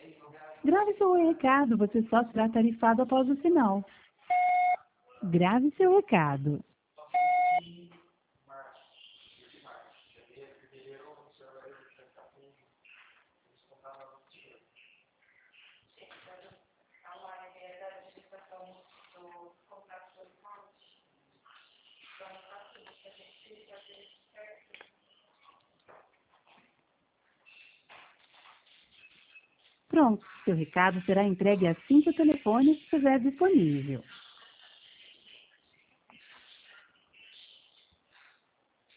Grave seu recado, você só será tarifado após o sinal. Grave seu recado. Pronto, seu recado será entregue assim que o telefone estiver disponível.